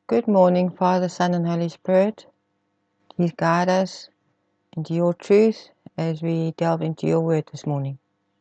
Good morning, Father, Son, and Holy Spirit. Please guide us into your truth as we delve into your word this morning.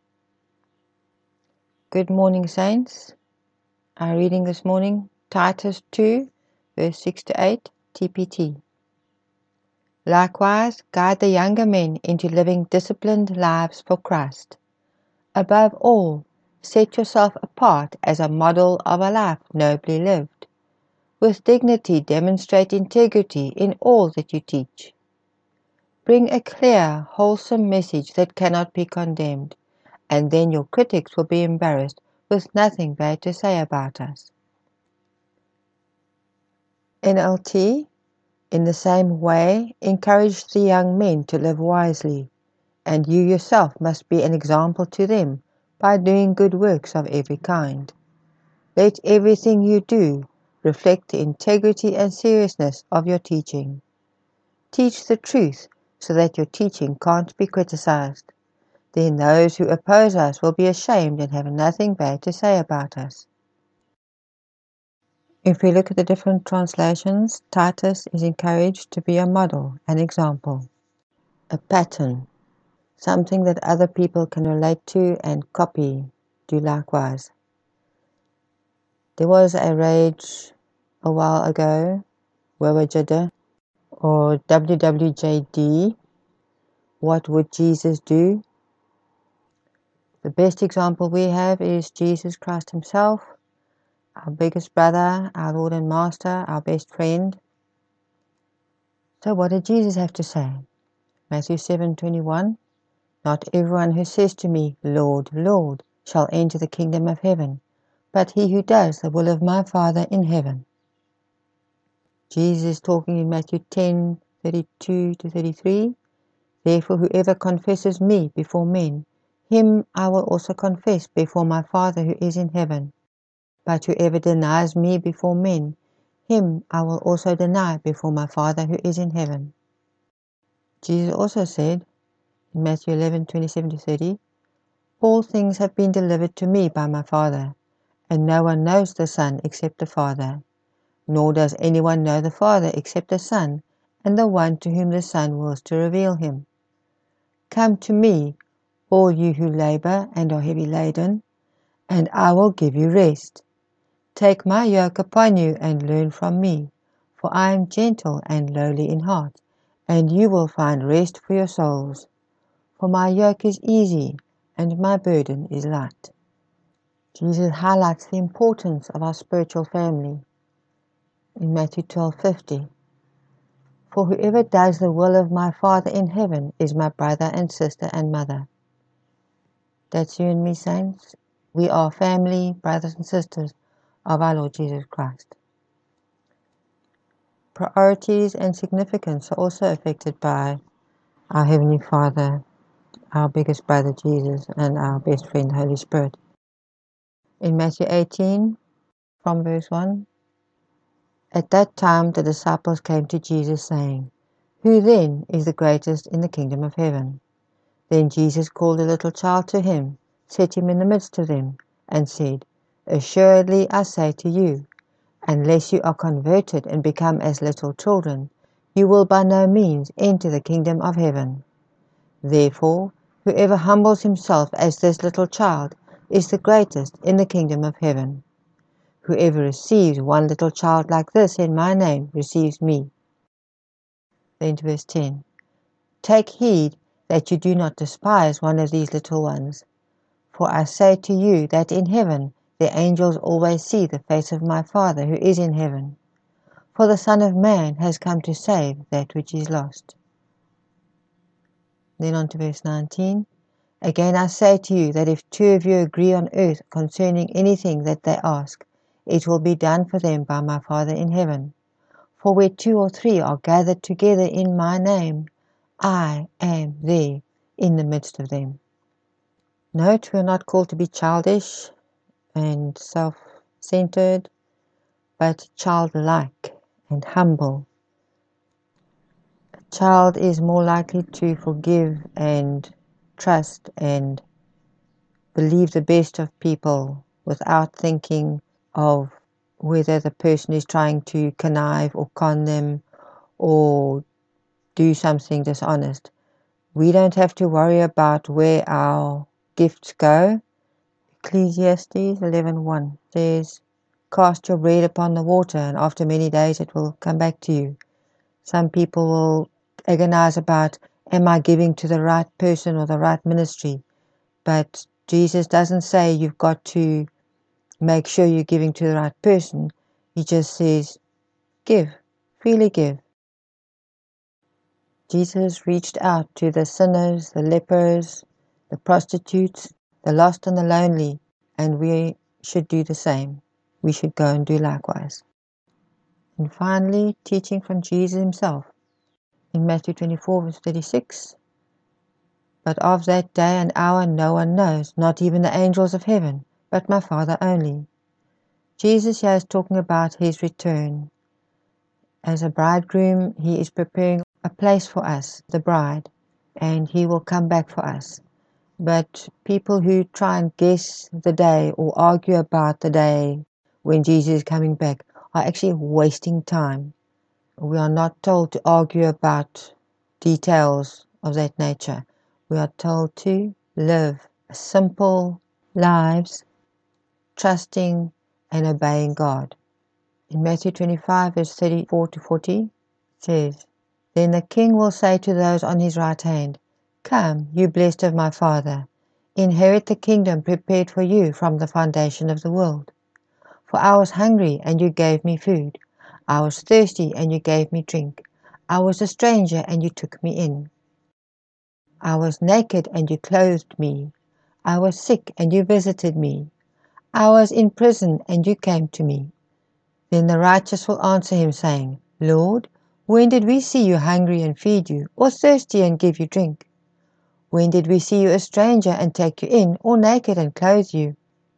Good morning, saints. Our reading this morning, Titus 2, verse 6 to 8, TPT. Likewise, guide the younger men into living disciplined lives for Christ. Above all, set yourself apart as a model of a life nobly lived. With dignity demonstrate integrity in all that you teach. Bring a clear, wholesome message that cannot be condemned, and then your critics will be embarrassed with nothing bad to say about us. NLT, in the same way, encourage the young men to live wisely, and you yourself must be an example to them by doing good works of every kind. Let everything you do reflect the integrity and seriousness of your teaching. Teach the truth so that your teaching can't be criticized. Then those who oppose us will be ashamed and have nothing bad to say about us. If we look at the different translations, Titus is encouraged to be a model, an example, a pattern, something that other people can relate to and copy, do likewise. There was a rage a while ago, Wawajada, or WWJD, what would Jesus do? The best example we have is Jesus Christ himself, our biggest brother, our Lord and Master, our best friend. So what did Jesus have to say? Matthew 7:21, Not everyone who says to me, Lord, Lord, shall enter the kingdom of heaven, but he who does the will of my Father in heaven. Jesus is talking in Matthew 10:32 to 33, Therefore whoever confesses me before men, him I will also confess before my Father who is in heaven. But whoever denies me before men, him I will also deny before my Father who is in heaven. Jesus also said in Matthew 11:27 to 30, All things have been delivered to me by my Father, and no one knows the Son except the Father, nor does anyone know the Father except the Son, and the one to whom the Son wills to reveal him. Come to me, all you who labor and are heavy laden, and I will give you rest. Take my yoke upon you and learn from me, for I am gentle and lowly in heart, and you will find rest for your souls. For my yoke is easy and my burden is light. Jesus highlights the importance of our spiritual family in Matthew 12:50. For whoever does the will of my Father in heaven is my brother and sister and mother. That's you and me, saints. We are family, brothers and sisters of our Lord Jesus Christ. Priorities and significance are also affected by our Heavenly Father, our biggest brother Jesus, and our best friend the Holy Spirit. In Matthew 18, from verse 1, At that time the disciples came to Jesus, saying, Who then is the greatest in the kingdom of heaven? Then Jesus called a little child to him, set him in the midst of them, and said, Assuredly I say to you, unless you are converted and become as little children, you will by no means enter the kingdom of heaven. Therefore, whoever humbles himself as this little child is the greatest in the kingdom of heaven. Whoever receives one little child like this in my name receives me. Then to verse 10. Take heed that you do not despise one of these little ones. For I say to you that in heaven the angels always see the face of my Father who is in heaven. For the Son of Man has come to save that which is lost. Then on to verse 19. Again I say to you that if two of you agree on earth concerning anything that they ask, it will be done for them by my Father in heaven. For where 2 or 3 are gathered together in my name, I am there in the midst of them. Note, we are not called to be childish and self-centered, but childlike and humble. A child is more likely to forgive and trust and believe the best of people without thinking of whether the person is trying to connive or con them or do something dishonest. We don't have to worry about where our gifts go. Ecclesiastes 11:1 says, "Cast your bread upon the water, and after many days it will come back to you." Some people will agonize about, am I giving to the right person or the right ministry? But Jesus doesn't say you've got to make sure you're giving to the right person. He just says, give, freely give. Jesus reached out to the sinners, the lepers, the prostitutes, the lost and the lonely, and we should do the same. We should go and do likewise. And finally, teaching from Jesus himself. In Matthew 24:36, "But of that day and hour no one knows, not even the angels of heaven, but my Father only." Jesus here is talking about his return. As a bridegroom, he is preparing a place for us, the bride, and he will come back for us. But people who try and guess the day or argue about the day when Jesus is coming back are actually wasting time. We are not told to argue about details of that nature. We are told to live simple lives, trusting and obeying God. In Matthew 25:34-40 says, "Then the king will say to those on his right hand, 'Come, you blessed of my Father, inherit the kingdom prepared for you from the foundation of the world. For I was hungry, and you gave me food. I was thirsty, and you gave me drink. I was a stranger, and you took me in. I was naked, and you clothed me. I was sick, and you visited me. I was in prison, and you came to me.' Then the righteous will answer him, saying, 'Lord, when did we see you hungry and feed you, or thirsty and give you drink? When did we see you a stranger and take you in, or naked and clothe you?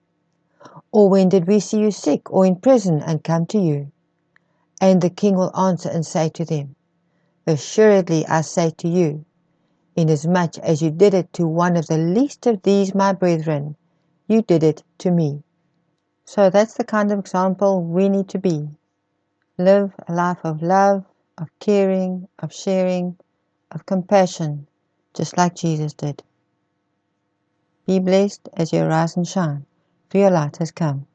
Or when did we see you sick or in prison and come to you?' And the king will answer and say to them, 'Assuredly I say to you, inasmuch as you did it to one of the least of these my brethren, you did it to me.'" So that's the kind of example we need to be. Live a life of love, of caring, of sharing, of compassion, just like Jesus did. Be blessed as you rise and shine, for your light has come.